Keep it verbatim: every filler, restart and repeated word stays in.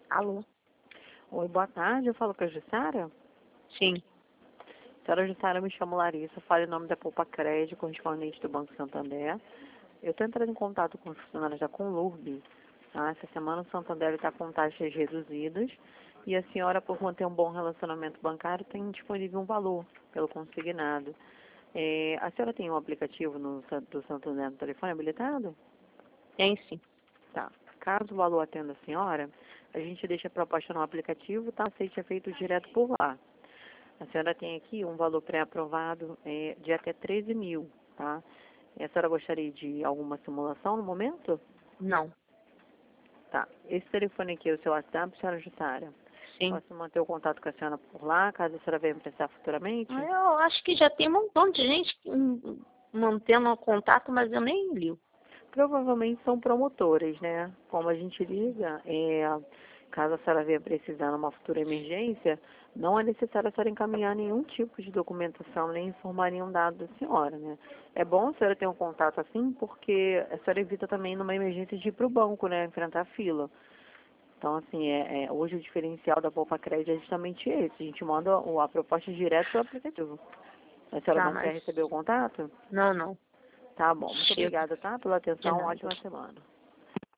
Alô? Oi, boa tarde. Eu falo com a Jussara. Sim. Senhora Jussara, me chamo Larissa. Falo em nome da Poupa Crédito, correspondente do Banco Santander. Eu estou entrando em contato com os funcionários da Conlurb. Tá? Essa semana o Santander está com taxas reduzidas e a senhora, por manter um bom relacionamento bancário, tem disponível um valor pelo consignado. É, a senhora tem um aplicativo no, San- do Santander no telefone habilitado? Tem sim. Tá. Caso o valor atenda a senhora, a gente deixa a proposta no aplicativo, tá? Aceite é feito direto por lá. A senhora tem aqui um valor pré-aprovado é, de até treze mil, tá? E a senhora gostaria de alguma simulação no momento? Não. Tá. Esse telefone aqui é o seu WhatsApp, senhora Jussara. Sim. Posso manter o contato com a senhora por lá, caso a senhora venha precisar Ah, futuramente? eu acho que já tem um montão de gente hum, mantendo contato, mas eu nem ligo. Provavelmente são promotores, né? Como a gente liga, é, caso a senhora venha precisar numa futura emergência, não é necessário a senhora encaminhar nenhum tipo de documentação, nem informar nenhum dado da senhora, né? É bom a senhora ter um contato assim, porque a senhora evita também numa emergência de ir para o banco, né? Enfrentar a fila. Então, assim, é, é, hoje o diferencial da Poupa Crédito é justamente esse. A gente manda o- a proposta direto pelo aplicativo. A senhora Tá, não quer mas... receber o contato? Não, não. Tá bom. Muito Chega. obrigada, tá? Pela De atenção. nada. Ótima semana.